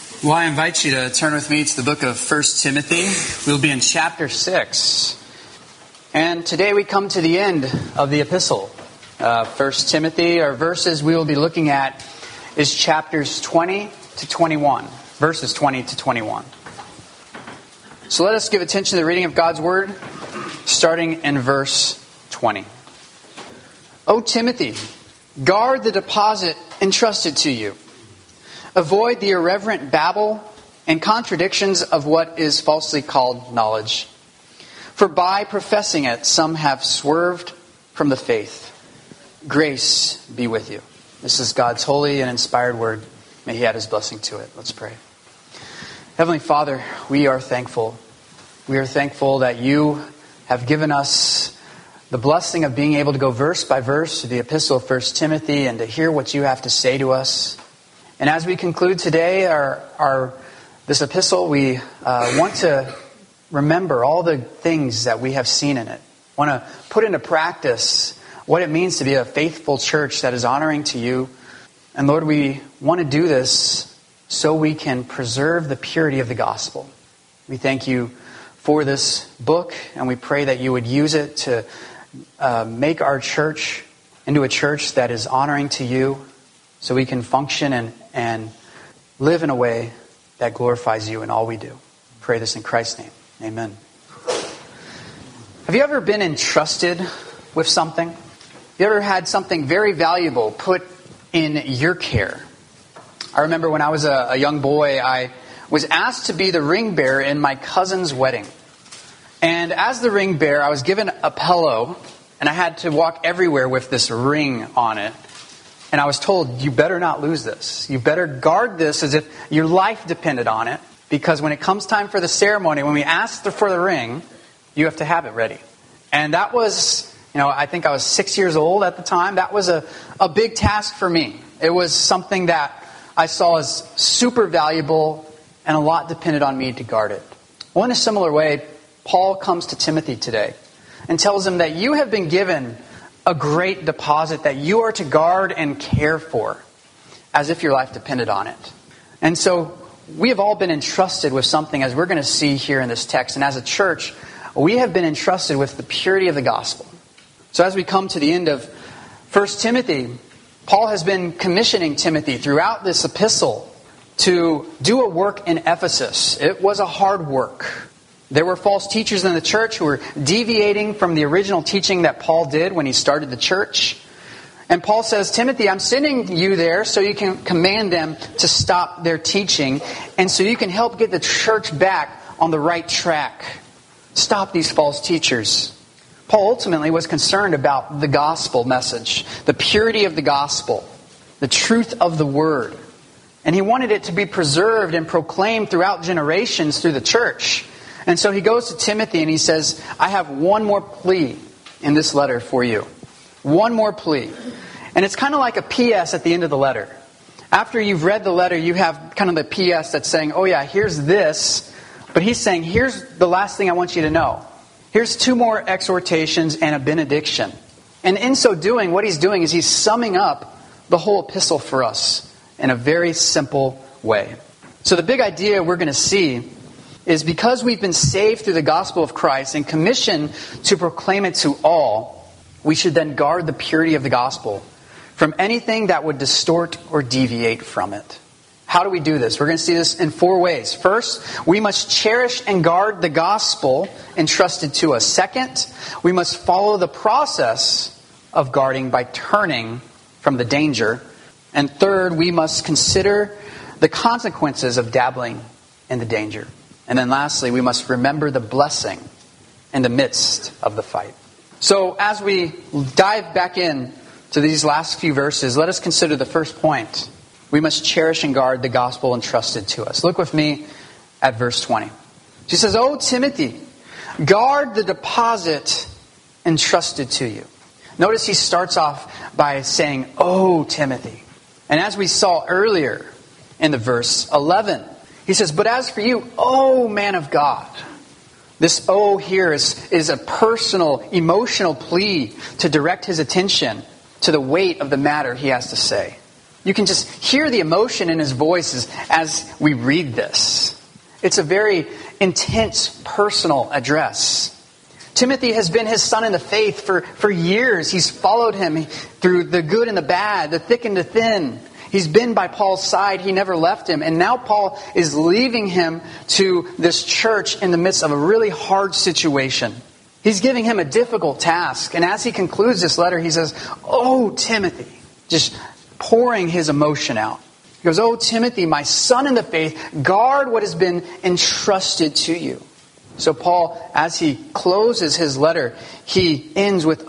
Well, I invite you to turn with me to the book of 1 Timothy. We'll be in chapter 6. And today we come to the end of the epistle. 1 Timothy, our verses we will be looking at is chapters 20 to 21. Verses 20 to 21. So let us give attention to the reading of God's Word, starting in verse 20. O Timothy, guard the deposit entrusted to you. Avoid the irreverent babble and contradictions of what is falsely called knowledge. For by professing it, some have swerved from the faith. Grace be with you. This is God's holy and inspired word. May He add His blessing to it. Let's pray. Heavenly Father, we are thankful. We are thankful that You have given us the blessing of being able to go verse by verse to the epistle of 1 Timothy and to hear what You have to say to us. And as we conclude today this epistle, we want to remember all the things that we have seen in it. Want to put into practice what it means to be a faithful church that is honoring to You. And Lord, we want to do this so we can preserve the purity of the gospel. We thank You for this book, and we pray that You would use it to make our church into a church that is honoring to You, so we can function and live in a way that glorifies You in all we do. Pray this in Christ's name. Amen. Have you ever been entrusted with something? Have you ever had something very valuable put in your care? I remember when I was a young boy, I was asked to be the ring bearer in my cousin's wedding. And as the ring bearer, I was given a pillow, and I had to walk everywhere with this ring on it. And I was told, you better not lose this. You better guard this as if your life depended on it. Because when it comes time for the ceremony, when we ask for the ring, you have to have it ready. And that was, I think I was 6 years old at the time. That was a big task for me. It was something that I saw as super valuable, and a lot depended on me to guard it. Well, in a similar way, Paul comes to Timothy today and tells him that you have been given a great deposit that you are to guard and care for, as if your life depended on it. And so we have all been entrusted with something, as we're going to see here in this text. And as a church, we have been entrusted with the purity of the gospel. So as we come to the end of 1 Timothy, Paul has been commissioning Timothy throughout this epistle to do a work in Ephesus. It was a hard work. There were false teachers in the church who were deviating from the original teaching that Paul did when he started the church. And Paul says, Timothy, I'm sending you there so you can command them to stop their teaching, and so you can help get the church back on the right track. Stop these false teachers. Paul ultimately was concerned about the gospel message, the purity of the gospel, the truth of the word. And he wanted it to be preserved and proclaimed throughout generations through the church. And so he goes to Timothy and he says, I have one more plea in this letter for you. One more plea. And it's kind of like a PS at the end of the letter. After you've read the letter, you have kind of the PS that's saying, oh yeah, here's this. But he's saying, here's the last thing I want you to know. Here's two more exhortations and a benediction. And in so doing, what he's doing is he's summing up the whole epistle for us in a very simple way. So the big idea we're going to see is because we've been saved through the gospel of Christ and commissioned to proclaim it to all, we should then guard the purity of the gospel from anything that would distort or deviate from it. How do we do this? We're going to see this in 4 ways. First, we must cherish and guard the gospel entrusted to us. Second, we must follow the process of guarding by turning from the danger. And third, we must consider the consequences of dabbling in the danger. And then lastly, we must remember the blessing in the midst of the fight. So as we dive back in to these last few verses, let us consider the first point. We must cherish and guard the gospel entrusted to us. Look with me at verse 20. She says, O Timothy, guard the deposit entrusted to you. Notice he starts off by saying, O Timothy. And as we saw earlier in the verse 11, he says, but as for you, O man of God. This O here is a personal, emotional plea to direct his attention to the weight of the matter he has to say. You can just hear the emotion in his voice as we read this. It's a very intense, personal address. Timothy has been his son in the faith for years. He's followed him through the good and the bad, the thick and the thin. He's been by Paul's side. He never left him. And now Paul is leaving him to this church in the midst of a really hard situation. He's giving him a difficult task. And as he concludes this letter, he says, "Oh, Timothy," just pouring his emotion out. He goes, "Oh, Timothy, my son in the faith, guard what has been entrusted to you." So Paul, as he closes his letter, he ends with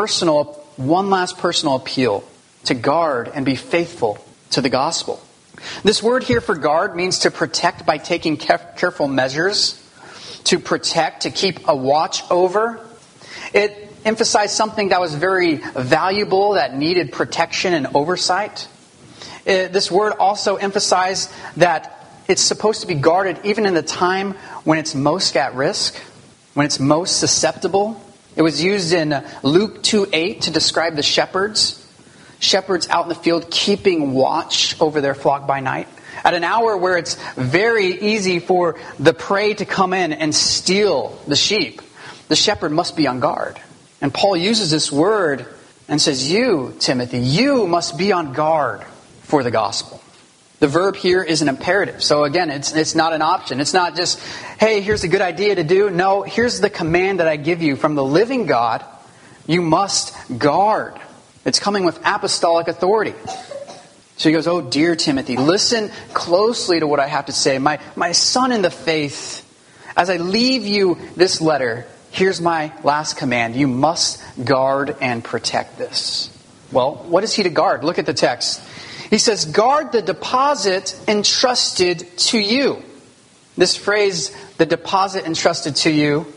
one last personal appeal to guard and be faithful to the gospel. This word here for guard means to protect by taking careful measures, to protect, to keep a watch over. It emphasized something that was very valuable, that needed protection and oversight. This word also emphasized that it's supposed to be guarded even in the time when it's most at risk, when it's most susceptible. It was used in Luke 2:8 to describe the shepherds out in the field keeping watch over their flock by night. At an hour where it's very easy for the prey to come in and steal the sheep, the shepherd must be on guard. And Paul uses this word and says, "You, Timothy, you must be on guard for the gospel." The verb here is an imperative. So again, it's not an option. It's not just, "Hey, here's a good idea to do." No, here's the command that I give you from the living God. You must guard. It's coming with apostolic authority. So he goes, "Oh, dear Timothy, listen closely to what I have to say. My son in the faith, as I leave you this letter, here's my last command. You must guard and protect this." Well, what is he to guard? Look at the text. He says, "Guard the deposit entrusted to you." This phrase, "the deposit entrusted to you,"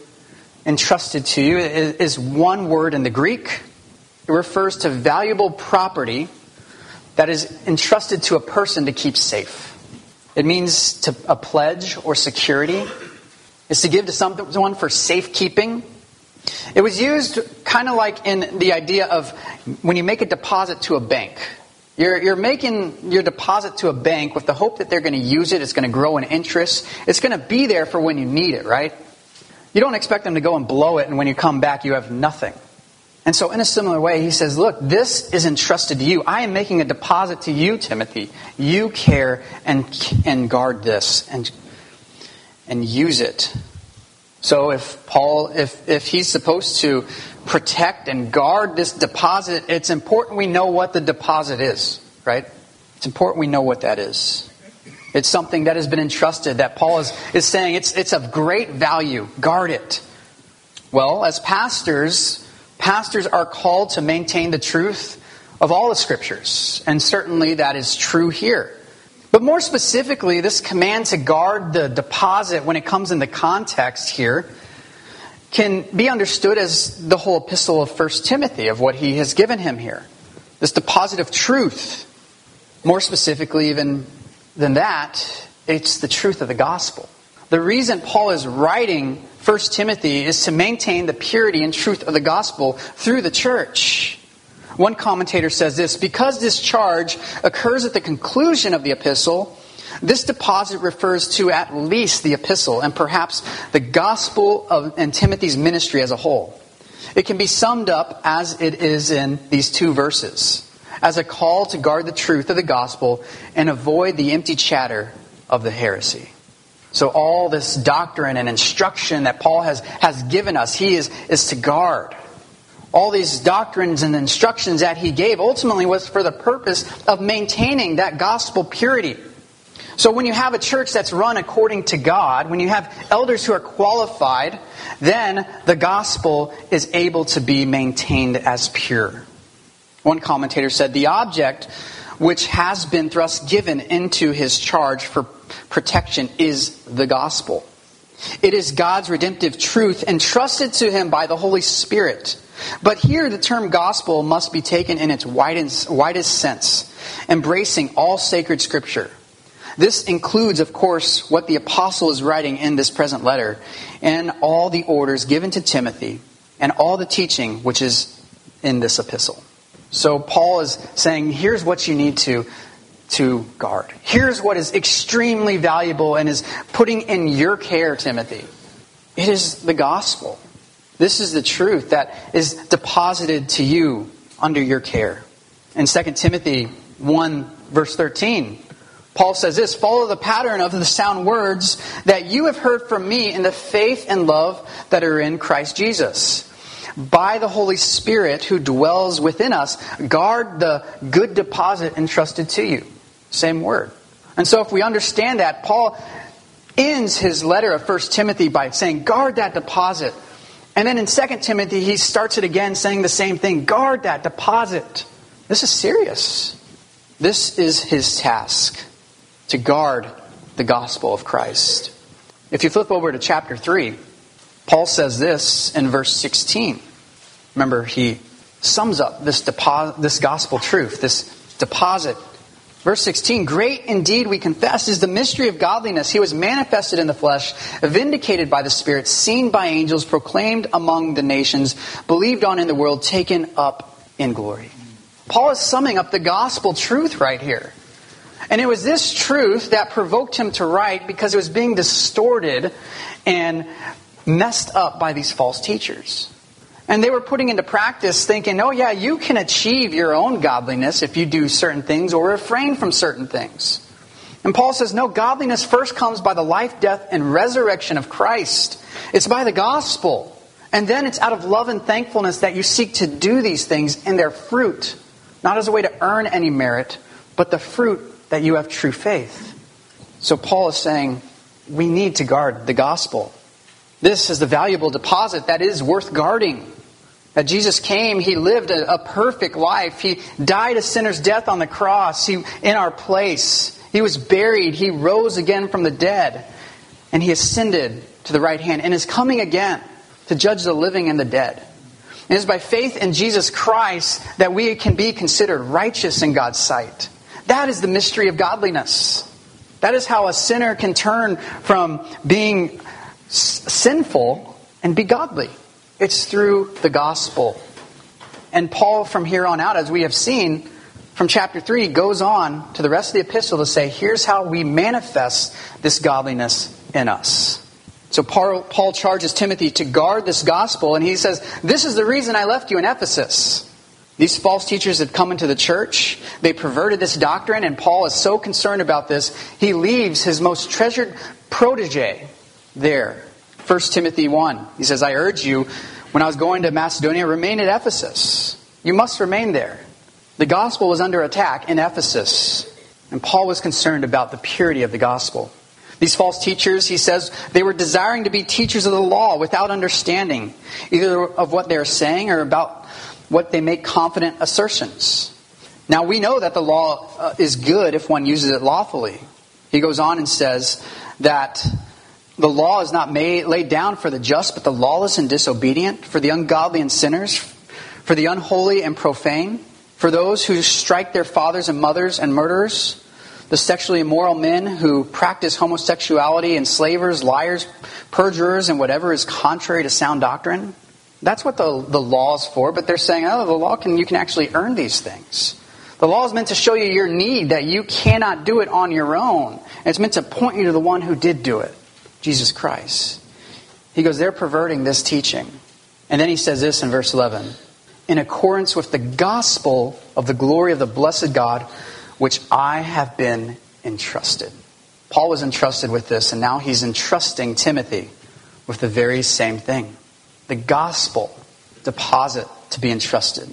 is one word in the Greek. It refers to valuable property that is entrusted to a person to keep safe. It means a pledge or security. It's to give to someone for safekeeping. It was used kind of like in the idea of when you make a deposit to a bank. You're making your deposit to a bank with the hope that they're going to use it. It's going to grow in interest. It's going to be there for when you need it, right? You don't expect them to go and blow it, and when you come back, you have nothing. And so in a similar way, he says, look, this is entrusted to you. I am making a deposit to you, Timothy. You care and guard this and use it. So if he's supposed to protect and guard this deposit, it's important we know what the deposit is, right? It's important we know what that is. It's something that has been entrusted, that Paul is saying it's of great value. Guard it. Well, as pastors are called to maintain the truth of all the Scriptures. And certainly that is true here. But more specifically, this command to guard the deposit when it comes in the context here can be understood as the whole epistle of 1 Timothy, of what he has given him here. This deposit of truth. More specifically even than that, it's the truth of the gospel. The reason Paul is writing 1 Timothy is to maintain the purity and truth of the gospel through the church. One commentator says this: because this charge occurs at the conclusion of the epistle, this deposit refers to at least the epistle and perhaps the gospel and Timothy's ministry as a whole. It can be summed up as it is in these two verses, as a call to guard the truth of the gospel and avoid the empty chatter of the heresy. So all this doctrine and instruction that Paul has given us, he is to guard. All these doctrines and instructions that he gave ultimately was for the purpose of maintaining that gospel purity. So when you have a church that's run according to God, when you have elders who are qualified, then the gospel is able to be maintained as pure. One commentator said, the object which has been given into his charge for protection is the gospel. It is God's redemptive truth entrusted to him by the Holy Spirit. But here the term gospel must be taken in its widest sense, embracing all sacred scripture. This includes, of course, what the apostle is writing in this present letter, and all the orders given to Timothy, and all the teaching which is in this epistle. So Paul is saying, here's what you need to to guard. Here's what is extremely valuable and is putting in your care, Timothy. It is the gospel. This is the truth that is deposited to you under your care. In 2 Timothy 1, verse 13, Paul says this, "Follow the pattern of the sound words that you have heard from me in the faith and love that are in Christ Jesus. By the Holy Spirit who dwells within us, guard the good deposit entrusted to you." Same word. And so if we understand that, Paul ends his letter of 1 Timothy by saying, guard that deposit. And then in 2 Timothy, he starts it again saying the same thing. Guard that deposit. This is serious. This is his task, to guard the gospel of Christ. If you flip over to chapter 3, Paul says this in verse 16. Remember, he sums up this gospel truth, this deposit. Verse 16, "Great indeed, we confess, is the mystery of godliness. He was manifested in the flesh, vindicated by the Spirit, seen by angels, proclaimed among the nations, believed on in the world, taken up in glory." Paul is summing up the gospel truth right here. And it was this truth that provoked him to write because it was being distorted and messed up by these false teachers. And they were putting into practice thinking, oh yeah, you can achieve your own godliness if you do certain things or refrain from certain things. And Paul says, no, godliness first comes by the life, death, and resurrection of Christ. It's by the gospel. And then it's out of love and thankfulness that you seek to do these things in their fruit. Not as a way to earn any merit, but the fruit that you have true faith. So Paul is saying, we need to guard the gospel. This is the valuable deposit that is worth guarding. That Jesus came, He lived a perfect life. He died a sinner's death on the cross in our place. He was buried. He rose again from the dead. And He ascended to the right hand and is coming again to judge the living and the dead. It is by faith in Jesus Christ that we can be considered righteous in God's sight. That is the mystery of godliness. That is how a sinner can turn from being sinful and be godly. It's through the gospel. And Paul, from here on out, as we have seen from chapter 3, goes on to the rest of the epistle to say, here's how we manifest this godliness in us. So Paul charges Timothy to guard this gospel, and he says, this is the reason I left you in Ephesus. These false teachers had come into the church. They perverted this doctrine, and Paul is so concerned about this, he leaves his most treasured protege there. 1 Timothy 1. He says, I urge you, when I was going to Macedonia, remain at Ephesus. You must remain there. The gospel was under attack in Ephesus. And Paul was concerned about the purity of the gospel. These false teachers, he says, they were desiring to be teachers of the law without understanding, either of what they are saying or about what they make confident assertions. Now we know that the law is good if one uses it lawfully. He goes on and says that the law is not laid down for the just, but the lawless and disobedient, for the ungodly and sinners, for the unholy and profane, for those who strike their fathers and mothers and murderers, the sexually immoral men who practice homosexuality, enslavers, liars, perjurers, and whatever is contrary to sound doctrine. That's what the law is for, but they're saying, oh, the law you can actually earn these things. The law is meant to show you your need, that you cannot do it on your own. And it's meant to point you to the one who did do it. Jesus Christ. He goes, they're perverting this teaching. And then he says this in verse 11. In accordance with the gospel of the glory of the blessed God, which I have been entrusted. Paul was entrusted with this, and now he's entrusting Timothy with the very same thing. The gospel deposit to be entrusted.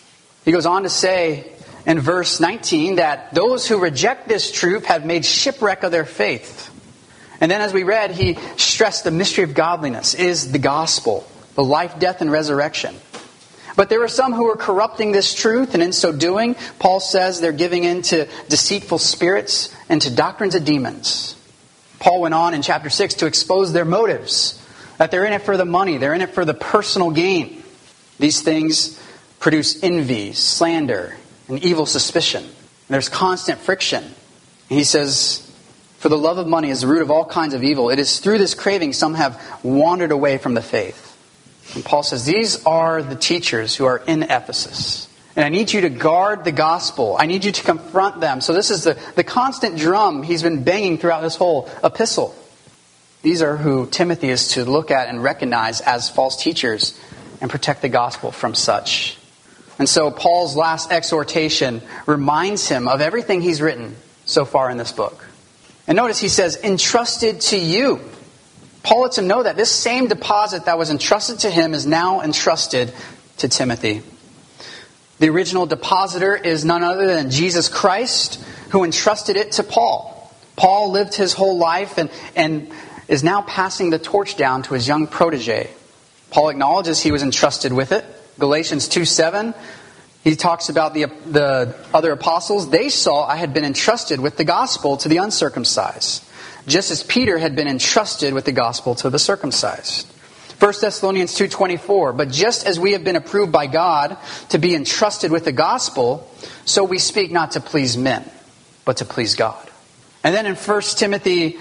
He goes on to say in verse 19 that those who reject this truth have made shipwreck of their faith. And then as we read, he stressed the mystery of godliness is the gospel, the life, death, and resurrection. But there were some who were corrupting this truth, and in so doing, Paul says they're giving in to deceitful spirits and to doctrines of demons. Paul went on in chapter 6 to expose their motives, that they're in it for the money, they're in it for the personal gain. These things produce envy, slander, and evil suspicion. And there's constant friction. And he says, for the love of money is the root of all kinds of evil. It is through this craving some have wandered away from the faith. And Paul says these are the teachers who are in Ephesus. And I need you to guard the gospel. I need you to confront them. So this is the constant drum he's been banging throughout this whole epistle. These are who Timothy is to look at and recognize as false teachers and protect the gospel from such. And so Paul's last exhortation reminds him of everything he's written so far in this book. And notice he says, entrusted to you. Paul lets him know that this same deposit that was entrusted to him is now entrusted to Timothy. The original depositor is none other than Jesus Christ, who entrusted it to Paul. Paul lived his whole life and is now passing the torch down to his young protege. Paul acknowledges he was entrusted with it. Galatians 2:7, he talks about the other apostles. They saw I had been entrusted with the gospel to the uncircumcised, just as Peter had been entrusted with the gospel to the circumcised. 1 Thessalonians 2:24, but just as we have been approved by God to be entrusted with the gospel, so we speak not to please men, but to please God. And then in 1 Timothy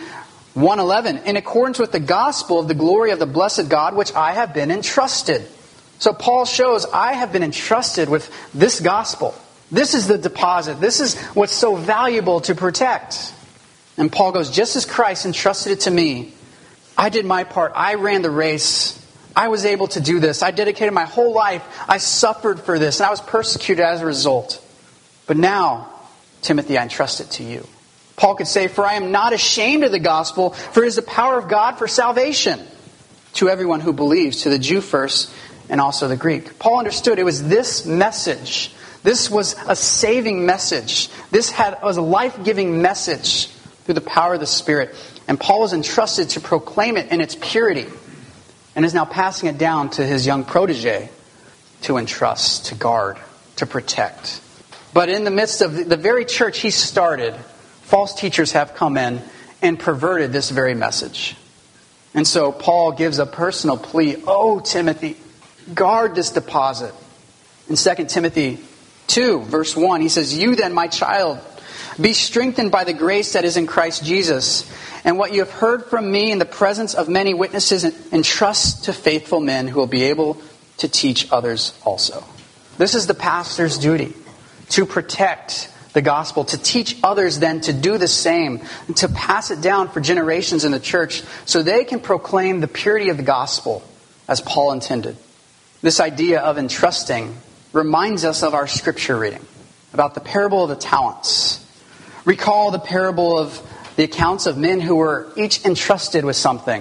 1:11, in accordance with the gospel of the glory of the blessed God, which I have been entrusted. So Paul shows, I have been entrusted with this gospel. This is the deposit. This is what's so valuable to protect. And Paul goes, just as Christ entrusted it to me, I did my part. I ran the race. I was able to do this. I dedicated my whole life. I suffered for this. And I was persecuted as a result. But now, Timothy, I entrust it to you. Paul could say, for I am not ashamed of the gospel, for it is the power of God for salvation to everyone who believes, to the Jew first and also the Greek. Paul understood it was this message. This was a saving message. This was a life-giving message through the power of the Spirit. And Paul was entrusted to proclaim it in its purity and is now passing it down to his young protege to entrust, to guard, to protect. But in the midst of the very church he started, false teachers have come in and perverted this very message. And so Paul gives a personal plea, oh, Timothy, guard this deposit. In 2 Timothy 2, verse 1, he says, you then, my child, be strengthened by the grace that is in Christ Jesus. And what you have heard from me in the presence of many witnesses, entrust to faithful men who will be able to teach others also. This is the pastor's duty, to protect the gospel, to teach others then to do the same, and to pass it down for generations in the church so they can proclaim the purity of the gospel as Paul intended. This idea of entrusting reminds us of our scripture reading about the parable of the talents. Recall the parable of the accounts of men who were each entrusted with something.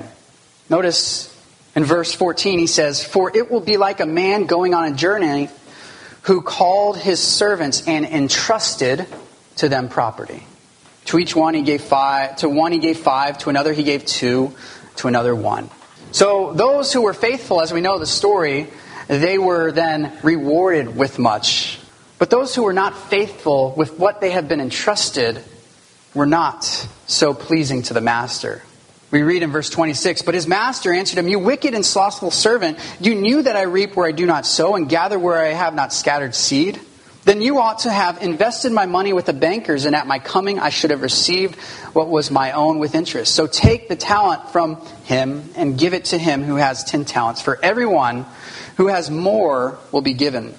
Notice in verse 14 he says, for it will be like a man going on a journey who called his servants and entrusted to them property. To each one he gave 5, to one he gave 5, to another he gave 2, to another 1. So those who were faithful, as we know the story, they were then rewarded with much. But those who were not faithful with what they had been entrusted were not so pleasing to the master. We read in verse 26, but his master answered him, you wicked and slothful servant, you knew that I reap where I do not sow and gather where I have not scattered seed? Then you ought to have invested my money with the bankers, and at my coming I should have received what was my own with interest. So take the talent from him and give it to him who has 10 talents. For everyone who has more will be given,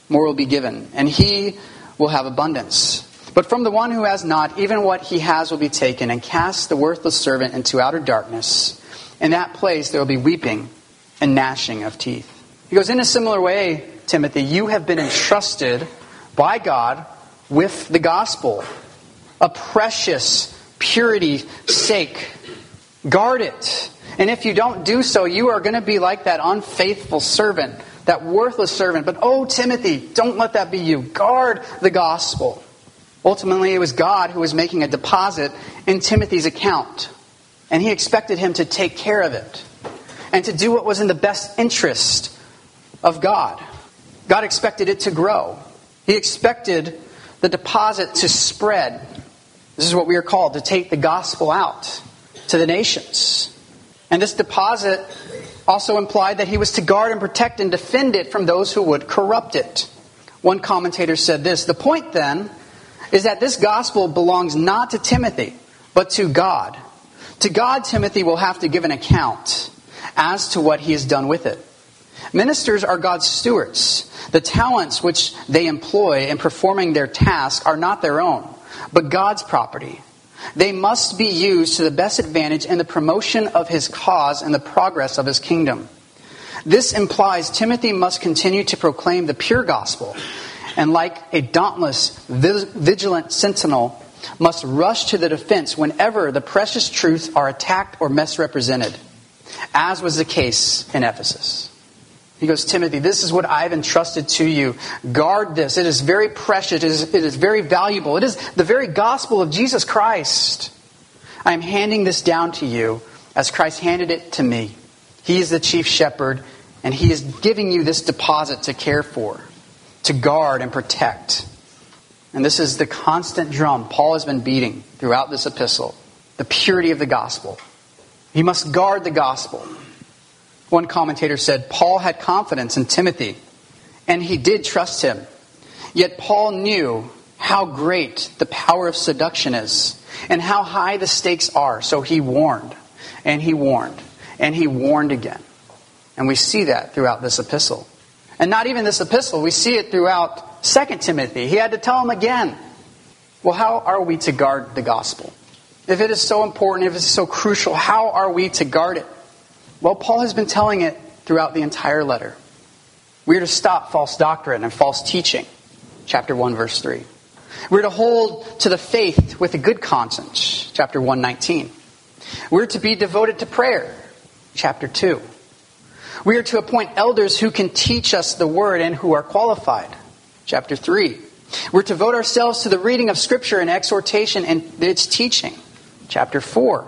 and he will have abundance. But from the one who has not, even what he has will be taken, and cast the worthless servant into outer darkness. In that place there will be weeping and gnashing of teeth. He goes, in a similar way, Timothy, you have been entrusted by God with the gospel, a precious purity sake. Guard it. And if you don't do so, you are going to be like that unfaithful servant, that worthless servant. But oh, Timothy, don't let that be you. Guard the gospel. Ultimately, it was God who was making a deposit in Timothy's account. And he expected him to take care of it and to do what was in the best interest of God. God expected it to grow. He expected the deposit to spread. This is what we are called, to take the gospel out to the nations. And this deposit also implied that he was to guard and protect and defend it from those who would corrupt it. One commentator said this, the point then is that this gospel belongs not to Timothy, but to God. To God, Timothy will have to give an account as to what he has done with it. Ministers are God's stewards. The talents which they employ in performing their task are not their own, but God's property. They must be used to the best advantage in the promotion of His cause and the progress of His kingdom. This implies Timothy must continue to proclaim the pure gospel, and like a dauntless, vigilant sentinel, must rush to the defense whenever the precious truths are attacked or misrepresented, as was the case in Ephesus. He goes, Timothy, this is what I've entrusted to you. Guard this. It is very precious. It is very valuable. It is the very gospel of Jesus Christ. I am handing this down to you as Christ handed it to me. He is the chief shepherd, and He is giving you this deposit to care for, to guard and protect. And this is the constant drum Paul has been beating throughout this epistle. The purity of the gospel. He must guard the gospel. One commentator said, Paul had confidence in Timothy, and he did trust him. Yet Paul knew how great the power of seduction is, and how high the stakes are. So he warned, and he warned, and he warned again. And we see that throughout this epistle. And not even this epistle, we see it throughout 2 Timothy. He had to tell him again. Well, how are we to guard the gospel? If it is so important, if it's so crucial, how are we to guard it? Well, Paul has been telling it throughout the entire letter. We are to stop false doctrine and false teaching. Chapter 1, verse 3. We're to hold to the faith with a good conscience. Chapter 1:19. We're to be devoted to prayer. Chapter 2. We are to appoint elders who can teach us the word and who are qualified. Chapter 3. We're to devote ourselves to the reading of Scripture and exhortation and its teaching. Chapter 4.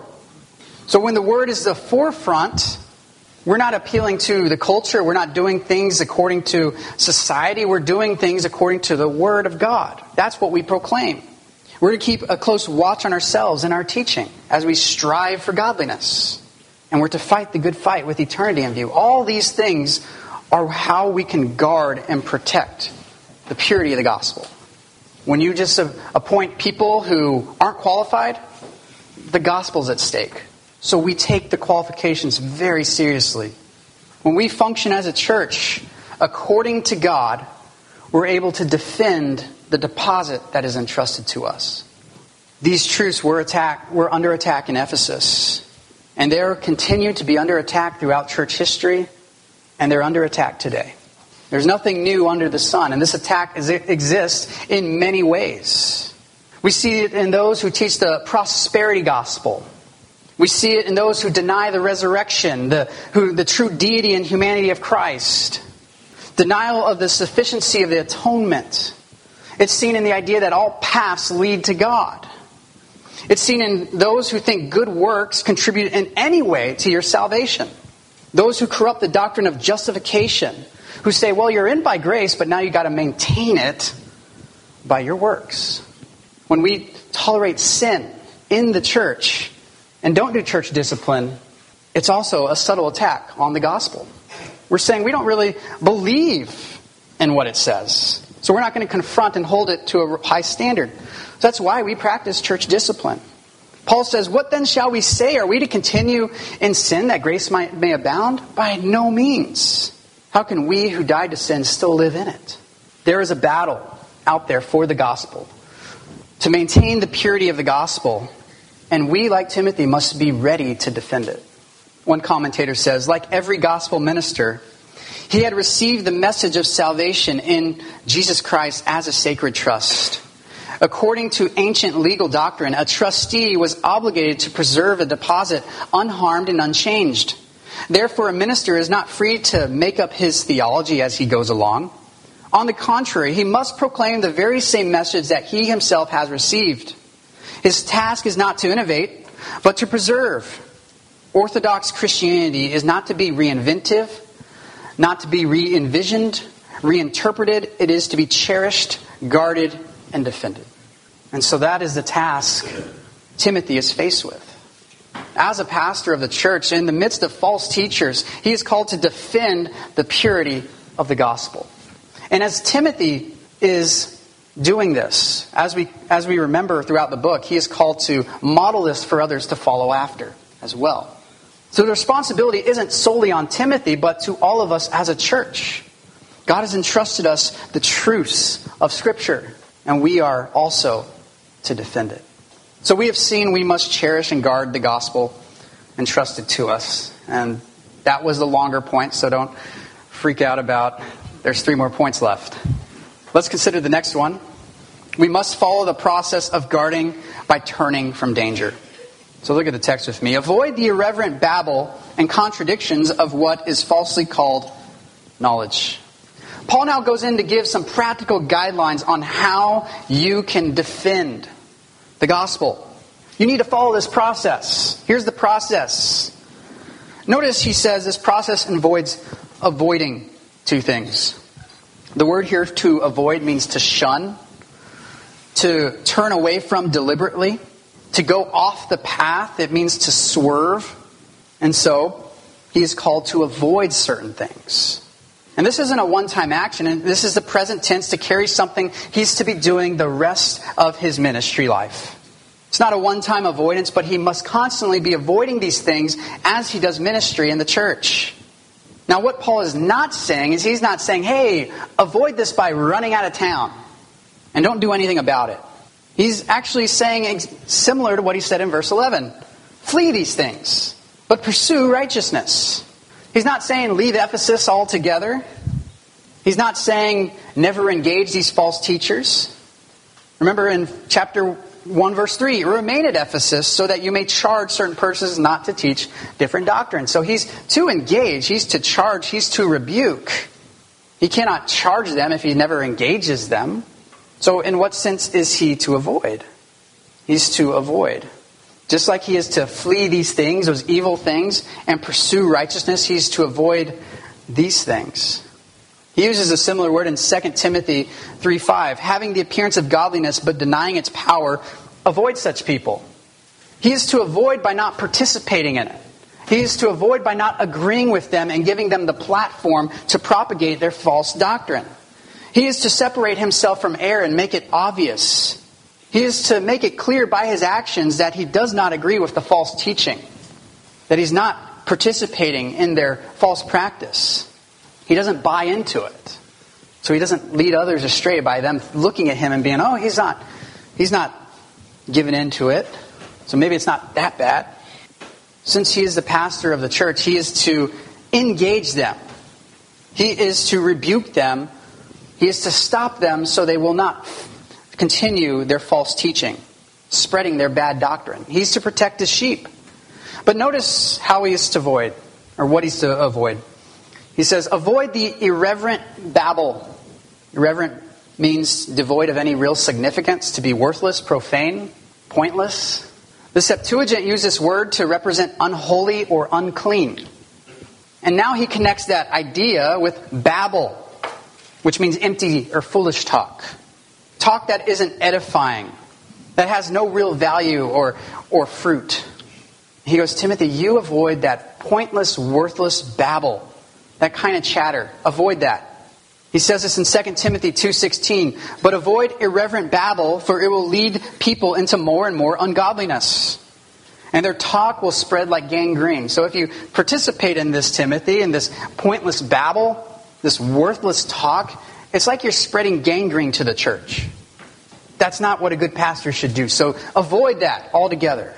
So when the word is the forefront, we're not appealing to the culture. We're not doing things according to society. We're doing things according to the Word of God. That's what we proclaim. We're to keep a close watch on ourselves and our teaching as we strive for godliness. And we're to fight the good fight with eternity in view. All these things are how we can guard and protect the purity of the gospel. When you just appoint people who aren't qualified, the gospel's at stake. So we take the qualifications very seriously. When we function as a church, according to God, we're able to defend the deposit that is entrusted to us. These truths were under attack in Ephesus. And they continue to be under attack throughout church history. And they're under attack today. There's nothing new under the sun. And this attack exists in many ways. We see it in those who teach the prosperity gospel. We see it in those who deny the resurrection, the true deity and humanity of Christ. Denial of the sufficiency of the atonement. It's seen in the idea that all paths lead to God. It's seen in those who think good works contribute in any way to your salvation. Those who corrupt the doctrine of justification. Who say, well, you're in by grace, but now you've got to maintain it by your works. When we tolerate sin in the church and don't do church discipline, it's also a subtle attack on the gospel. We're saying we don't really believe in what it says. So we're not going to confront and hold it to a high standard. So that's why we practice church discipline. Paul says, what then shall we say? Are we to continue in sin that grace may abound? By no means. How can we who died to sin still live in it? There is a battle out there for the gospel. To maintain the purity of the gospel. And we, like Timothy, must be ready to defend it. One commentator says, like every gospel minister, he had received the message of salvation in Jesus Christ as a sacred trust. According to ancient legal doctrine, a trustee was obligated to preserve a deposit unharmed and unchanged. Therefore, a minister is not free to make up his theology as he goes along. On the contrary, he must proclaim the very same message that he himself has received. His task is not to innovate, but to preserve. Orthodox Christianity is not to be reinventive, not to be re-envisioned, reinterpreted. It is to be cherished, guarded, and defended. And so that is the task Timothy is faced with. As a pastor of the church, in the midst of false teachers, he is called to defend the purity of the gospel. And as Timothy is doing this, as we remember throughout the book, he is called to model this for others to follow after as well. So the responsibility isn't solely on Timothy, but to all of us as a church. God has entrusted us the truths of Scripture, and we are also to defend it. So we have seen we must cherish and guard the gospel entrusted to us. And that was the longer point, so don't freak out about there's 3 more points left. Let's consider the next one. We must follow the process of guarding by turning from danger. So look at the text with me. Avoid the irreverent babble and contradictions of what is falsely called knowledge. Paul now goes in to give some practical guidelines on how you can defend the gospel. You need to follow this process. Here's the process. Notice he says this process involves avoiding 2 things. The word here to avoid means to shun, to turn away from deliberately, to go off the path. It means to swerve. And so he is called to avoid certain things. And this isn't a one-time action. And this is the present tense to carry something he's to be doing the rest of his ministry life. It's not a one-time avoidance, but he must constantly be avoiding these things as he does ministry in the church. Now, what Paul is not saying is he's not saying, hey, avoid this by running out of town and don't do anything about it. He's actually saying similar to what he said in verse 11. Flee these things, but pursue righteousness. He's not saying leave Ephesus altogether. He's not saying never engage these false teachers. Remember in chapter 1 verse 3, remain at Ephesus so that you may charge certain persons not to teach different doctrines. So he's to engage, he's to charge, he's to rebuke. He cannot charge them if he never engages them. So in what sense is he to avoid? He's to avoid. Just like he is to flee these things, those evil things, and pursue righteousness, he's to avoid these things. He uses a similar word in 2 Timothy 3:5. Having the appearance of godliness but denying its power, avoid such people. He is to avoid by not participating in it. He is to avoid by not agreeing with them and giving them the platform to propagate their false doctrine. He is to separate himself from error and make it obvious. He is to make it clear by his actions that he does not agree with the false teaching, that he's not participating in their false practice. He doesn't buy into it. So he doesn't lead others astray by them looking at him and being, oh, he's not giving into it. So maybe it's not that bad. Since he is the pastor of the church, he is to engage them. He is to rebuke them. He is to stop them so they will not continue their false teaching, spreading their bad doctrine. He's to protect his sheep. But notice how he is to avoid, or what he's to avoid. He says, avoid the irreverent babble. Irreverent means devoid of any real significance, to be worthless, profane, pointless. The Septuagint uses this word to represent unholy or unclean. And now he connects that idea with babble, which means empty or foolish talk. Talk that isn't edifying, that has no real value or fruit. He goes, Timothy, you avoid that pointless, worthless babble, that kind of chatter. Avoid that. He says this in 2 Timothy 2:16, but avoid irreverent babble, for it will lead people into more and more ungodliness. And their talk will spread like gangrene. So if you participate in this, Timothy, in this pointless babble, this worthless talk, it's like you're spreading gangrene to the church. That's not what a good pastor should do. So avoid that altogether.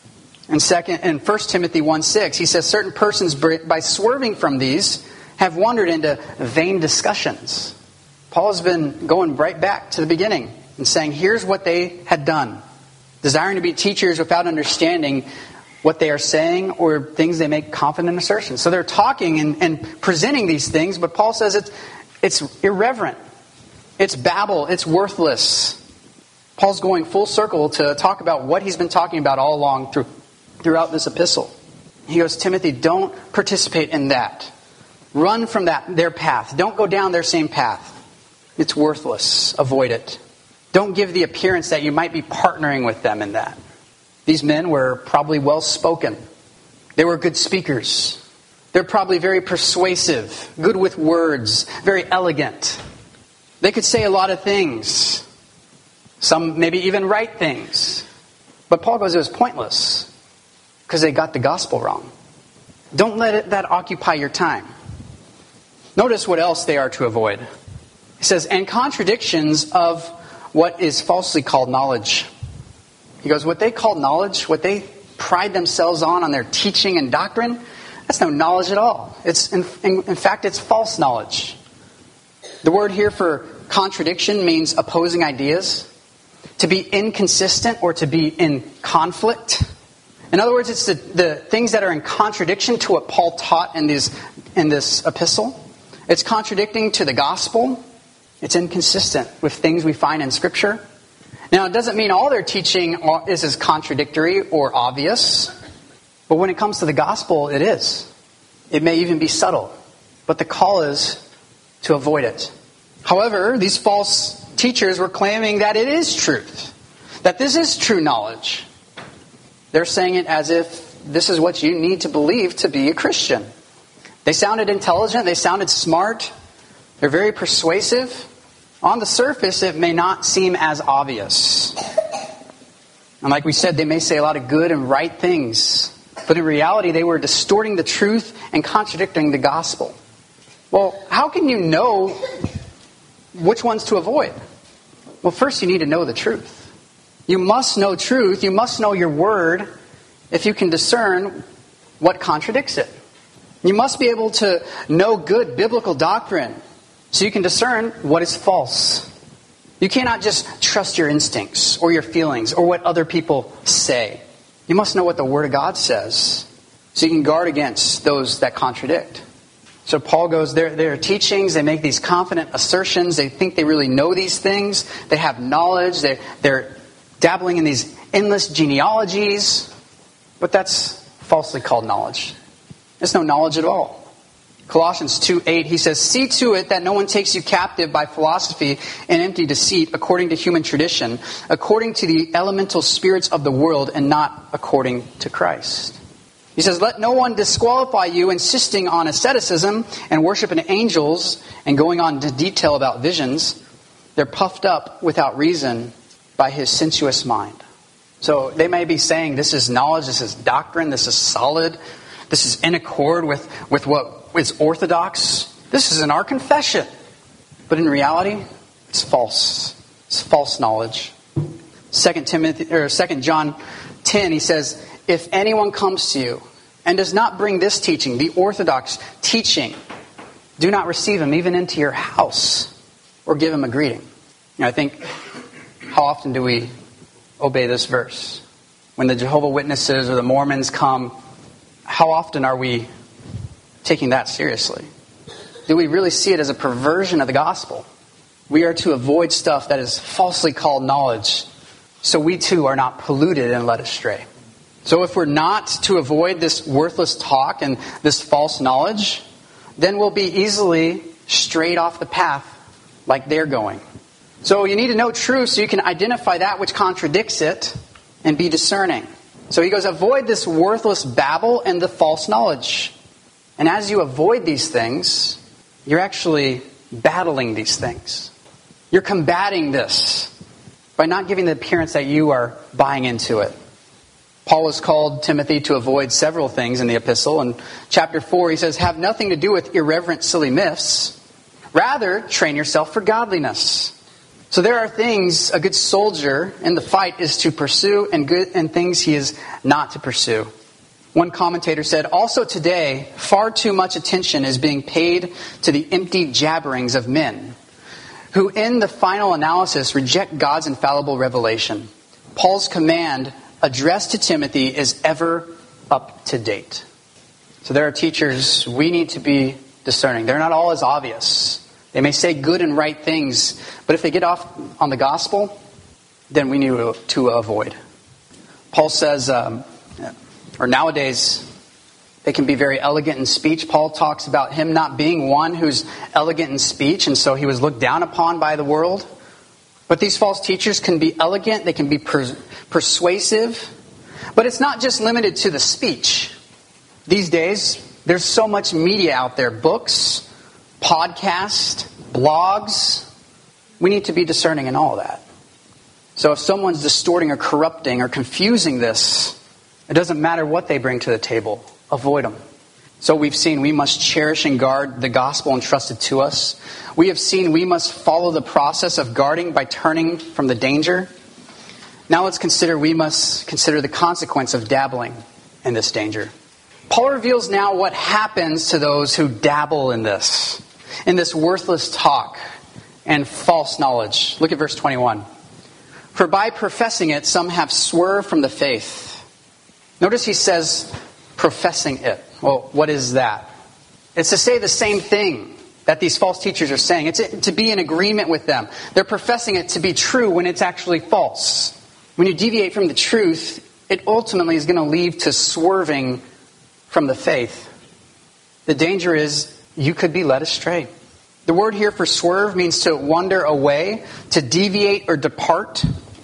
In 1 Timothy 1:6, he says, certain persons, by swerving from these, have wandered into vain discussions. Paul has been going right back to the beginning and saying, here's what they had done. Desiring to be teachers without understanding what they are saying or things they make confident assertions. So they're talking and presenting these things, but Paul says it's irreverent. It's babble. It's worthless. Paul's going full circle to talk about what he's been talking about all along throughout this epistle. He goes, Timothy, don't participate in that. Run from their path. Don't go down their same path. It's worthless. Avoid it. Don't give the appearance that you might be partnering with them in that. These men were probably well spoken. They were good speakers. They're probably very persuasive, good with words, very elegant. They could say a lot of things. Some maybe even right things. But Paul goes, it was pointless because they got the gospel wrong. Don't let that occupy your time. Notice what else they are to avoid. He says, and contradictions of what is falsely called knowledge. He goes, what they call knowledge, what they pride themselves on their teaching and doctrine, that's no knowledge at all. It's in fact, it's false knowledge. The word here for contradiction means opposing ideas, to be inconsistent or to be in conflict. In other words, it's the things that are in contradiction to what Paul taught in this epistle. It's contradicting to the gospel. It's inconsistent with things we find in Scripture. Now, it doesn't mean all their teaching is as contradictory or obvious. But when it comes to the gospel, it is. It may even be subtle. But the call is to avoid it. However, these false teachers were claiming that it is truth. That this is true knowledge. They're saying it as if this is what you need to believe to be a Christian. They sounded intelligent. They sounded smart. They're very persuasive. On the surface, it may not seem as obvious. And like we said, they may say a lot of good and right things. But in reality, they were distorting the truth and contradicting the gospel. Well, how can you know which ones to avoid? Well, first you need to know the truth. You must know truth. You must know your word if you can discern what contradicts it. You must be able to know good biblical doctrine so you can discern what is false. You cannot just trust your instincts or your feelings or what other people say. You must know what the Word of God says so you can guard against those that contradict. So Paul goes, their teachings, they make these confident assertions. They think they really know these things. They have knowledge. They're dabbling in these endless genealogies. But that's falsely called knowledge. It's no knowledge at all. Colossians 2:8, he says, see to it that no one takes you captive by philosophy and empty deceit, according to human tradition, according to the elemental spirits of the world, and not according to Christ. He says, let no one disqualify you, insisting on asceticism and worshiping angels, and going on to detail about visions. They're puffed up without reason by his sensuous mind. So they may be saying this is knowledge, this is doctrine, this is solid, this is in accord with what is orthodox. This is in our confession. But in reality, it's false. It's false knowledge. 2 John 10, he says, if anyone comes to you and does not bring this teaching, the orthodox teaching, do not receive him even into your house or give him a greeting. I think, how often do we obey this verse? When the Jehovah's Witnesses or the Mormons come, how often are we taking that seriously? Do we really see it as a perversion of the gospel? We are to avoid stuff that is falsely called knowledge, so we too are not polluted and led astray. So if we're not to avoid this worthless talk and this false knowledge, then we'll be easily strayed off the path like they're going. So you need to know truth so you can identify that which contradicts it and be discerning. So he goes, avoid this worthless babble and the false knowledge. And as you avoid these things, you're actually battling these things. You're combating this by not giving the appearance that you are buying into it. Paul has called Timothy to avoid several things in the epistle. In chapter 4, he says, have nothing to do with irreverent, silly myths. Rather, train yourself for godliness. So there are things a good soldier in the fight is to pursue and things he is not to pursue. One commentator said, also today, far too much attention is being paid to the empty jabberings of men who in the final analysis reject God's infallible revelation. Paul's command addressed to Timothy is ever up to date. So there are teachers, we need to be discerning. They're not all as obvious. They may say good and right things, but if they get off on the gospel, then we need to avoid. Paul says, or nowadays, they can be very elegant in speech. Paul talks about him not being one who's elegant in speech, and so he was looked down upon by the world. But these false teachers can be elegant, they can be persuasive, but it's not just limited to the speech. These days, there's so much media out there, books, podcasts, blogs. We need to be discerning in all that. So if someone's distorting or corrupting or confusing this, it doesn't matter what they bring to the table. Avoid them. So we've seen we must cherish and guard the gospel entrusted to us. We have seen we must follow the process of guarding by turning from the danger. Now we must consider the consequence of dabbling in this danger. Paul reveals now what happens to those who dabble in this worthless talk and false knowledge. Look at verse 21. For by professing it, some have swerved from the faith. Notice he says, professing it. Well, what is that? It's to say the same thing that these false teachers are saying. It's to be in agreement with them. They're professing it to be true when it's actually false. When you deviate from the truth, it ultimately is going to lead to swerving from the faith. The danger is you could be led astray. The word here for swerve means to wander away, to deviate or depart.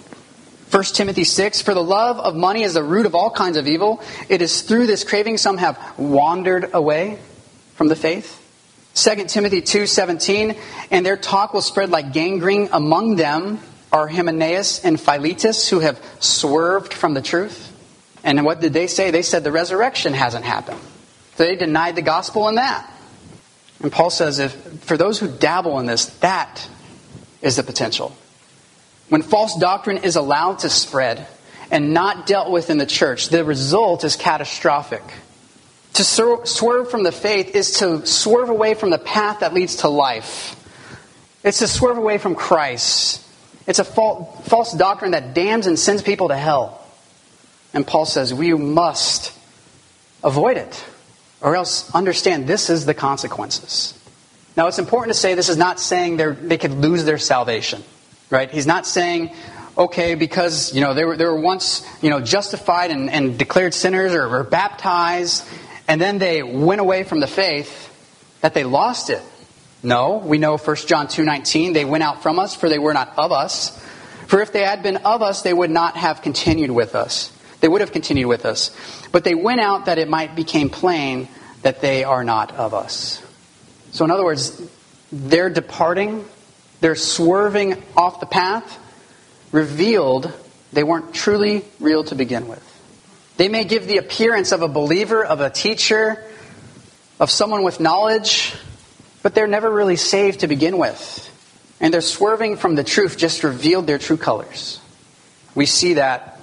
1 Timothy 6, for the love of money is the root of all kinds of evil. It is through this craving some have wandered away from the faith. 2 Timothy 2:17, and their talk will spread like gangrene. Among them are Hymenaeus and Philetus, who have swerved from the truth. And what did they say? They said the resurrection hasn't happened. So they denied the gospel in that. And Paul says, for those who dabble in this, that is the potential. When false doctrine is allowed to spread and not dealt with in the church, the result is catastrophic. To swerve from the faith is to swerve away from the path that leads to life. It's to swerve away from Christ. It's a false doctrine that damns and sends people to hell. And Paul says we must avoid it, or else understand this is the consequences. Now it's important to say this is not saying they could lose their salvation. Right? He's not saying, okay, because they were once justified and declared sinners or were baptized, and then they went away from the faith, that they lost it. No, we know 1 John 2:19, they went out from us, for they were not of us. For if they had been of us, they would not have continued with us. They would have continued with us. But they went out that it might become plain that they are not of us. So in other words, they're departing. They're swerving off the path, revealed they weren't truly real to begin with. They may give the appearance of a believer, of a teacher, of someone with knowledge, but they're never really saved to begin with. And they're swerving from the truth, just revealed their true colors. We see that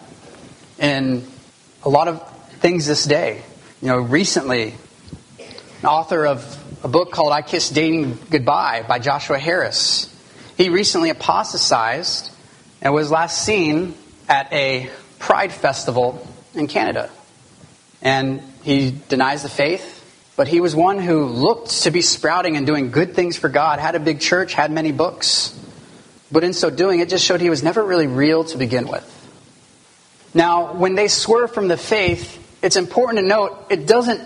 in a lot of things this day. Recently, an author of a book called I Kissed Dating Goodbye by Joshua Harris. He recently apostatized and was last seen at a pride festival in Canada. And he denies the faith, but he was one who looked to be sprouting and doing good things for God, had a big church, had many books. But in so doing, it just showed he was never really real to begin with. Now, when they swerve from the faith, it's important to note it doesn't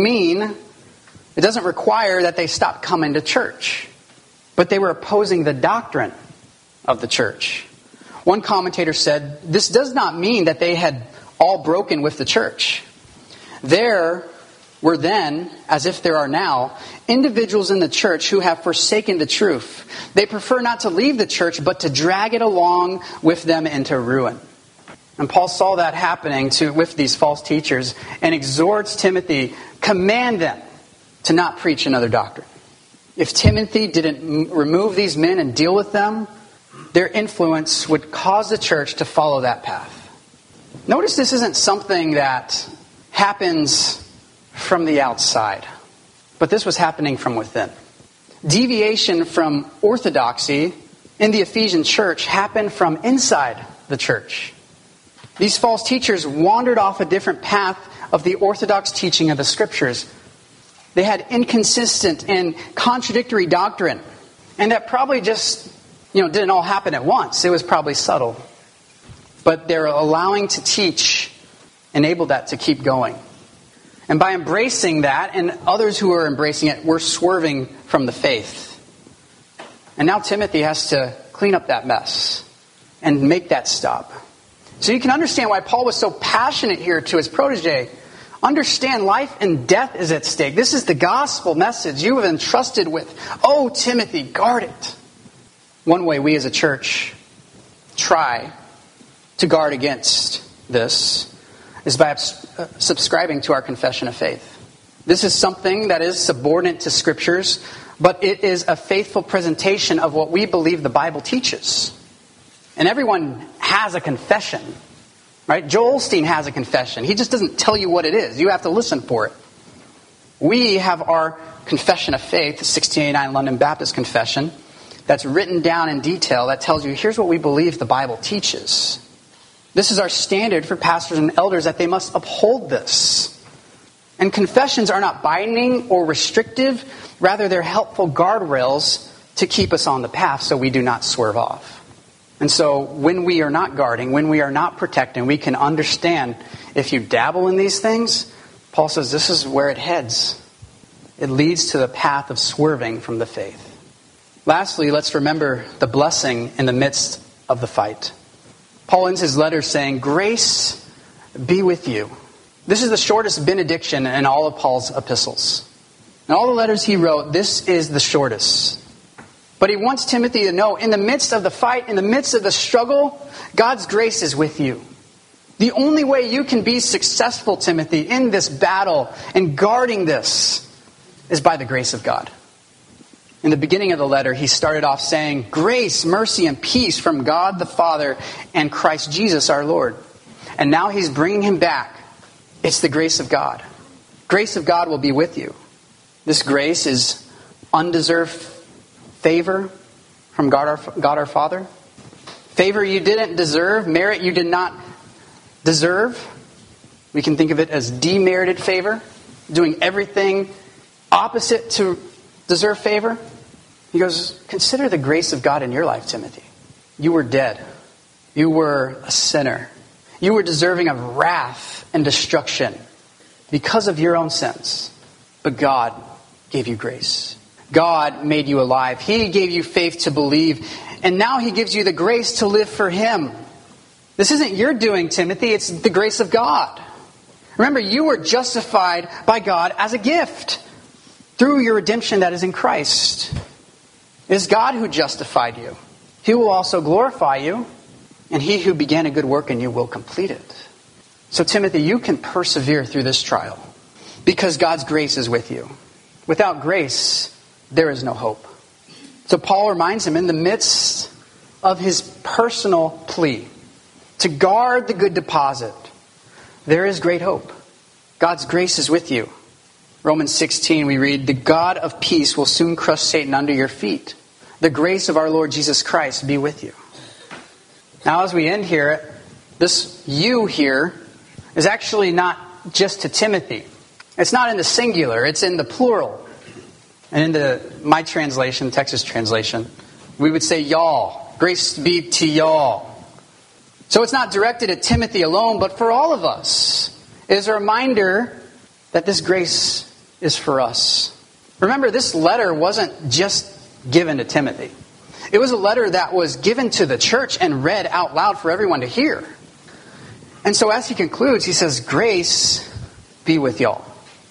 require that they stop coming to church. But they were opposing the doctrine of the church. One commentator said, this does not mean that they had all broken with the church. There were then, as if there are now, individuals in the church who have forsaken the truth. They prefer not to leave the church, but to drag it along with them into ruin. And Paul saw that happening with these false teachers and exhorts Timothy, command them to not preach another doctrine. If Timothy didn't remove these men and deal with them, their influence would cause the church to follow that path. Notice this isn't something that happens from the outside, but this was happening from within. Deviation from orthodoxy in the Ephesian church happened from inside the church. These false teachers wandered off a different path of the orthodox teaching of the Scriptures. They had inconsistent and contradictory doctrine. And that probably just, didn't all happen at once. It was probably subtle. But they're allowing to teach, enable that to keep going. And by embracing that, and others who are embracing it, we're swerving from the faith. And now Timothy has to clean up that mess and make that stop. So you can understand why Paul was so passionate here to his protege. Understand life and death is at stake. This is the gospel message you have been entrusted with. Oh, Timothy, guard it. One way we as a church try to guard against this is by subscribing to our confession of faith. This is something that is subordinate to Scriptures, but it is a faithful presentation of what we believe the Bible teaches. And everyone has a confession, right? Joel Osteen has a confession. He just doesn't tell you what it is. You have to listen for it. We have our confession of faith, the 1689 London Baptist Confession, that's written down in detail that tells you, here's what we believe the Bible teaches. This is our standard for pastors and elders, that they must uphold this. And confessions are not binding or restrictive. Rather, they're helpful guardrails to keep us on the path so we do not swerve off. And so when we are not guarding, when we are not protecting, we can understand if you dabble in these things, Paul says this is where it heads. It leads to the path of swerving from the faith. Lastly, let's remember the blessing in the midst of the fight. Paul ends his letter saying, "Grace be with you." This is the shortest benediction in all of Paul's epistles. In all the letters he wrote, this is the shortest. But he wants Timothy to know, in the midst of the fight, in the midst of the struggle, God's grace is with you. The only way you can be successful, Timothy, in this battle and guarding this is by the grace of God. In the beginning of the letter, he started off saying, "Grace, mercy, and peace from God the Father and Christ Jesus our Lord." And now he's bringing him back. It's the grace of God. Grace of God will be with you. This grace is undeserved favor from God our Father. Favor you didn't deserve, merit you did not deserve. We can think of it as demerited favor, doing everything opposite to deserve favor. He goes, consider the grace of God in your life, Timothy. You were dead. You were a sinner. You were deserving of wrath and destruction because of your own sins. But God gave you grace. God made you alive. He gave you faith to believe. And now He gives you the grace to live for Him. This isn't your doing, Timothy. It's the grace of God. Remember, you were justified by God as a gift through your redemption that is in Christ. It is God who justified you. He will also glorify you. And He who began a good work in you will complete it. So Timothy, you can persevere through this trial because God's grace is with you. Without grace, there is no hope. So Paul reminds him in the midst of his personal plea to guard the good deposit, there is great hope. God's grace is with you. Romans 16 we read, "The God of peace will soon crush Satan under your feet. The grace of our Lord Jesus Christ be with you." Now as we end here, this "you" here is actually not just to Timothy. It's not in the singular, it's in the plural. And in my translation, Texas translation, we would say y'all. Grace be to y'all. So it's not directed at Timothy alone, but for all of us. It is a reminder that this grace is for us. Remember, this letter wasn't just given to Timothy. It was a letter that was given to the church and read out loud for everyone to hear. And so as he concludes, he says, "Grace be with y'all."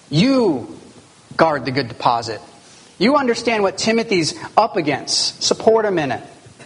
You guard the good deposit. You understand what Timothy's up against. Support him in it.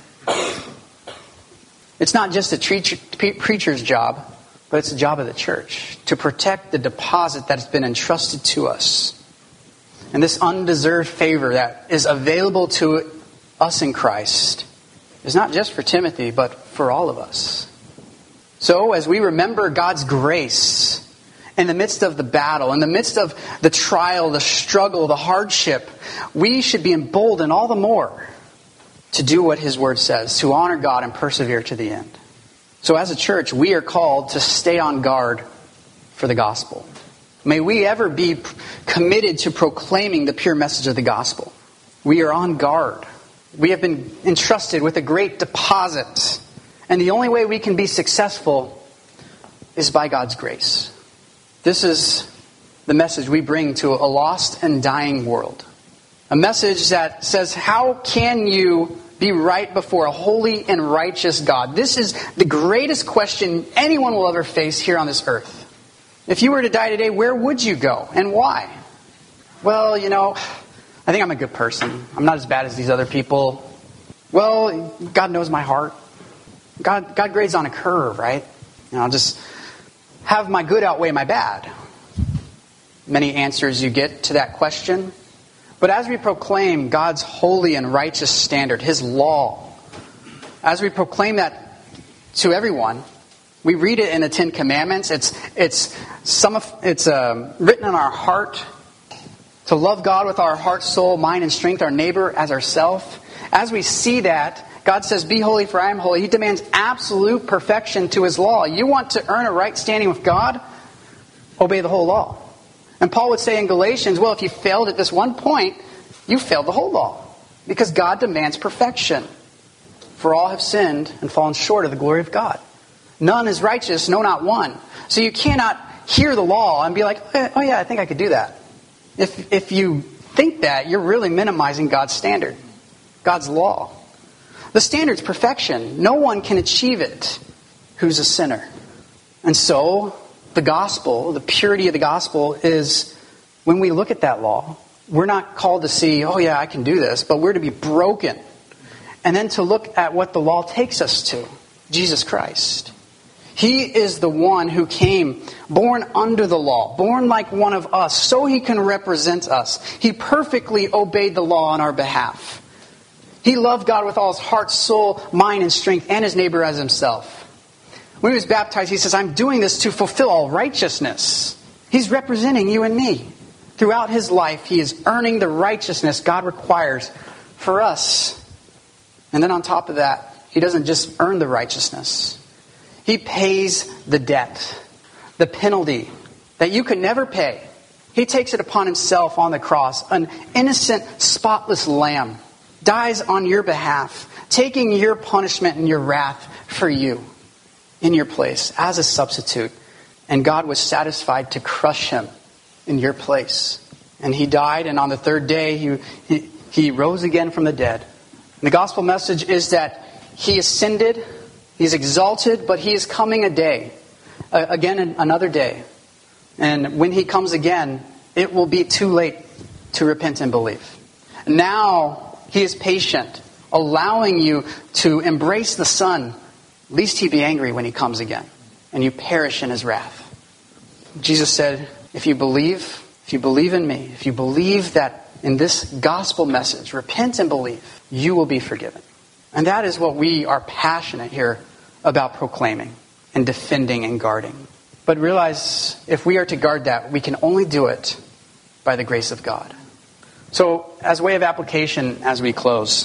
It's not just a preacher's job, but it's the job of the church to protect the deposit that has been entrusted to us. And this undeserved favor that is available to us in Christ is not just for Timothy, but for all of us. So as we remember God's grace in the midst of the battle, in the midst of the trial, the struggle, the hardship, we should be emboldened all the more to do what His Word says, to honor God and persevere to the end. So as a church, we are called to stay on guard for the gospel. May we ever be committed to proclaiming the pure message of the gospel. We are on guard. We have been entrusted with a great deposit. And the only way we can be successful is by God's grace. This is the message we bring to a lost and dying world. A message that says, how can you be right before a holy and righteous God? This is the greatest question anyone will ever face here on this earth. If you were to die today, where would you go and why? Well, I think I'm a good person. I'm not as bad as these other people. Well, God knows my heart. God grades on a curve, right? I'll just have my good outweigh my bad. many answers you get to that question. But as we proclaim God's holy and righteous standard, His law, as we proclaim that to everyone, we read it in the Ten Commandments. It's written in our heart to love God with our heart, soul, mind, and strength, our neighbor as ourselves. As we see that, God says, "Be holy, for I am holy." He demands absolute perfection to His law. You want to earn a right standing with God? Obey the whole law. And Paul would say in Galatians, well, if you failed at this one point, you failed the whole law. Because God demands perfection. For all have sinned and fallen short of the glory of God. None is righteous, no, not one. So you cannot hear the law and be like, oh yeah, I think I could do that. If you think that, you're really minimizing God's standard, God's law. The standard's perfection. No one can achieve it who's a sinner. And so, the gospel, the purity of the gospel is when we look at that law, we're not called to see, oh yeah, I can do this, but we're to be broken. And then to look at what the law takes us to, Jesus Christ. He is the one who came, born under the law, born like one of us, so He can represent us. He perfectly obeyed the law on our behalf. He loved God with all His heart, soul, mind, and strength, and His neighbor as Himself. When He was baptized, He says, I'm doing this to fulfill all righteousness. He's representing you and me. Throughout His life, He is earning the righteousness God requires for us. And then on top of that, He doesn't just earn the righteousness. He pays the debt, the penalty that you could never pay. He takes it upon Himself on the cross. An innocent, spotless lamb dies on your behalf, taking your punishment and your wrath for you in your place as a substitute. And God was satisfied to crush Him in your place. And He died, and on the third day, He rose again from the dead. And the gospel message is that He ascended, He's exalted, but He is coming again another day. And when He comes again, it will be too late to repent and believe. Now, He is patient, allowing you to embrace the Son, lest He be angry when He comes again, and you perish in His wrath. Jesus said, if you believe in me, if you believe that in this gospel message, repent and believe, you will be forgiven. And that is what we are passionate here about proclaiming and defending and guarding. But realize, if we are to guard that, we can only do it by the grace of God. So, as way of application as we close,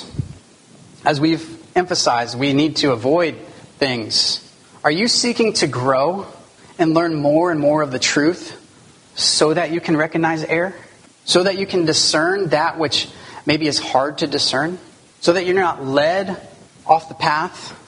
as we've emphasized, we need to avoid things. Are you seeking to grow and learn more and more of the truth so that you can recognize error? So that you can discern that which maybe is hard to discern? So that you're not led off the path?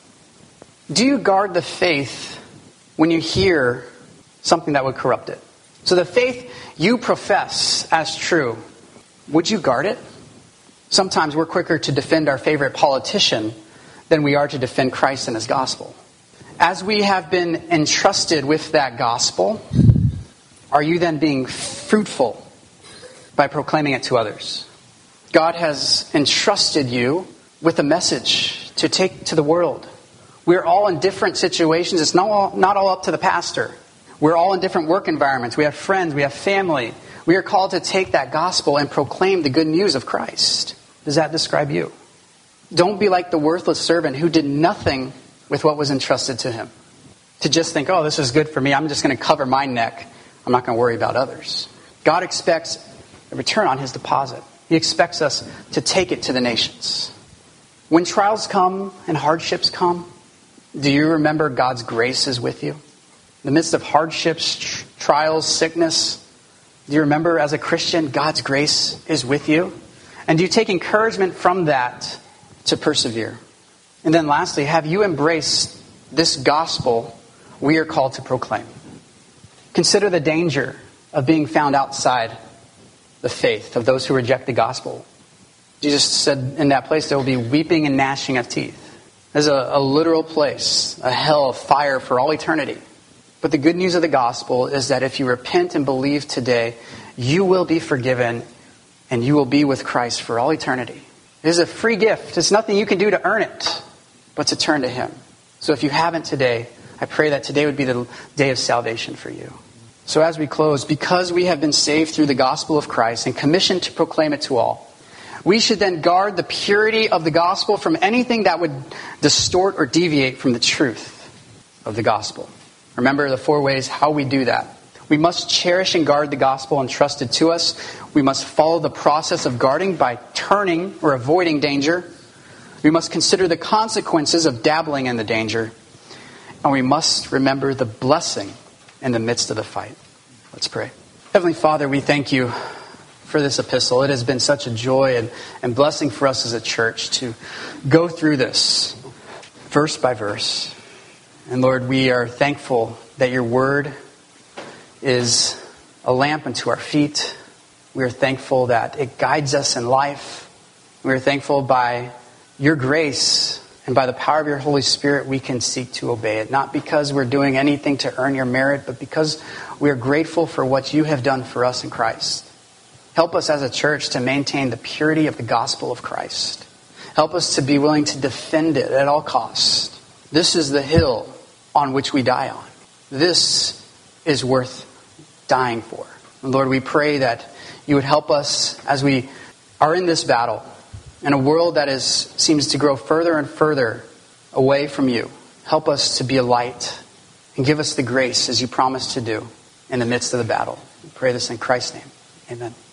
Do you guard the faith when you hear something that would corrupt it? So the faith you profess as true, would you guard it? Sometimes we're quicker to defend our favorite politician than we are to defend Christ and His gospel. As we have been entrusted with that gospel, are you then being fruitful by proclaiming it to others? God has entrusted you with a message to take to the world. We're all in different situations. It's not all up to the pastor. We're all in different work environments. We have friends. We have family. We are called to take that gospel and proclaim the good news of Christ. Does that describe you? Don't be like the worthless servant who did nothing with what was entrusted to him. To just think, oh, this is good for me. I'm just going to cover my neck. I'm not going to worry about others. God expects a return on His deposit. He expects us to take it to the nations. When trials come and hardships come, do you remember God's grace is with you? In the midst of hardships, trials, sickness, do you remember as a Christian, God's grace is with you? And do you take encouragement from that to persevere? And then lastly, have you embraced this gospel we are called to proclaim? Consider the danger of being found outside the faith of those who reject the gospel. Jesus said in that place there will be weeping and gnashing of teeth. There's a literal place, a hell of fire for all eternity. But the good news of the gospel is that if you repent and believe today, you will be forgiven and you will be with Christ for all eternity. It is a free gift. It's nothing you can do to earn it, but to turn to Him. So if you haven't today, I pray that today would be the day of salvation for you. So as we close, because we have been saved through the gospel of Christ and commissioned to proclaim it to all, we should then guard the purity of the gospel from anything that would distort or deviate from the truth of the gospel. Remember the 4 ways how we do that. We must cherish and guard the gospel entrusted to us. We must follow the process of guarding by turning or avoiding danger. We must consider the consequences of dabbling in the danger. And we must remember the blessing in the midst of the fight. Let's pray. Heavenly Father, we thank you for this epistle. It has been such a joy and blessing for us as a church to go through this verse by verse. And Lord, we are thankful that your word is a lamp unto our feet. We are thankful that it guides us in life. We are thankful by your grace and by the power of your Holy Spirit we can seek to obey it. Not because we're doing anything to earn your merit, but because we are grateful for what you have done for us in Christ. Help us as a church to maintain the purity of the gospel of Christ. Help us to be willing to defend it at all costs. This is the hill on which we die on. This is worth dying for. And Lord, we pray that you would help us as we are in this battle in a world that seems to grow further and further away from you. Help us to be a light and give us the grace as you promised to do in the midst of the battle. We pray this in Christ's name. Amen.